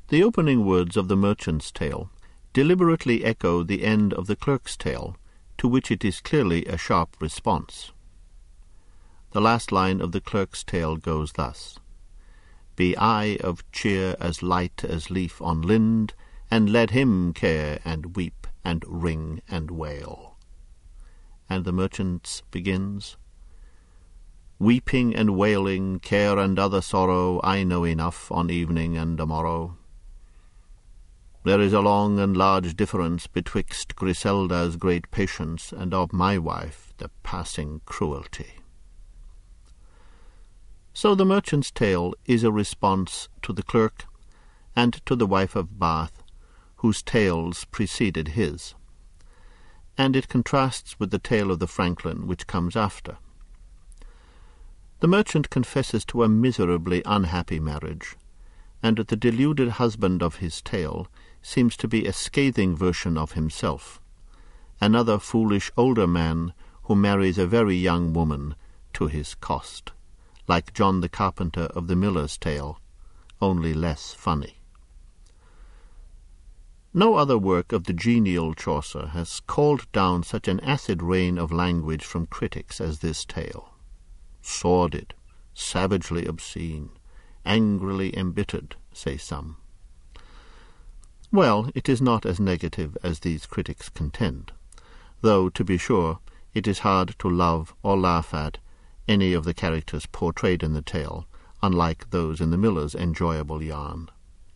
The opening words of the Merchant's Tale deliberately echo the end of the Clerk's Tale, to which it is clearly a sharp response. The last line of the Clerk's Tale goes thus: "Be I of cheer as light as leaf on lind, and let him care and weep and ring and wail." And the Merchant's begins: "Weeping and wailing, care and other sorrow, I know enough on evening and a-morrow. There is a long and large difference betwixt Griselda's great patience and of my wife the passing cruelty." So the Merchant's Tale is a response to the Clerk and to the wife of Bath, whose tales preceded his, and it contrasts with the tale of the Franklin which comes after. The merchant confesses to a miserably unhappy marriage, and the deluded husband of his tale seems to be a scathing version of himself, another foolish older man who marries a very young woman to his cost, like John the Carpenter of the Miller's Tale, only less funny. No other work of the genial Chaucer has called down such an acid rain of language from critics as this tale. Sordid, savagely obscene, angrily embittered, say some. Well, it is not as negative as these critics contend, though, to be sure, it is hard to love or laugh at any of the characters portrayed in the tale, unlike those in the Miller's enjoyable yarn.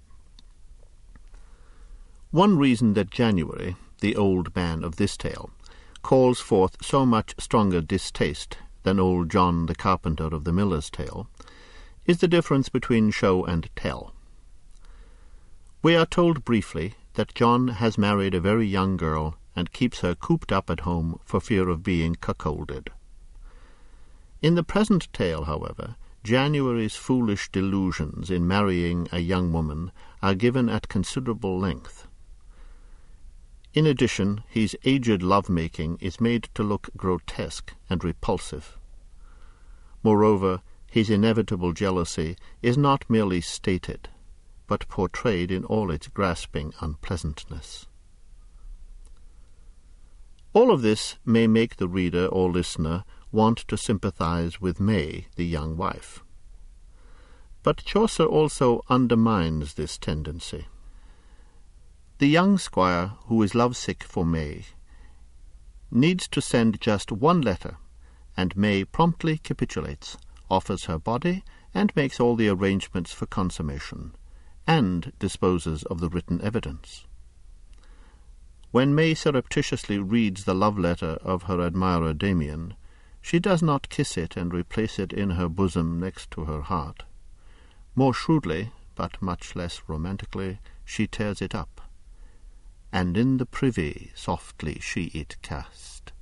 One reason that January, the old man of this tale, calls forth so much stronger distaste than old John the Carpenter of the Miller's Tale is the difference between show and tell. We are told briefly that John has married a very young girl and keeps her cooped up at home for fear of being cuckolded. In the present tale, however, January's foolish delusions in marrying a young woman are given at considerable length. In addition, his aged love-making is made to look grotesque and repulsive. Moreover, his inevitable jealousy is not merely stated, but portrayed in all its grasping unpleasantness. All of this may make the reader or listener want to sympathize with May, the young wife. But Chaucer also undermines this tendency. The young squire, who is lovesick for May, needs to send just one letter, and May promptly capitulates, offers her body, and makes all the arrangements for consummation, and disposes of the written evidence. When May surreptitiously reads the love letter of her admirer Damien, she does not kiss it and replace it in her bosom next to her heart. More shrewdly, but much less romantically, she tears it up, and in the privy softly she it cast.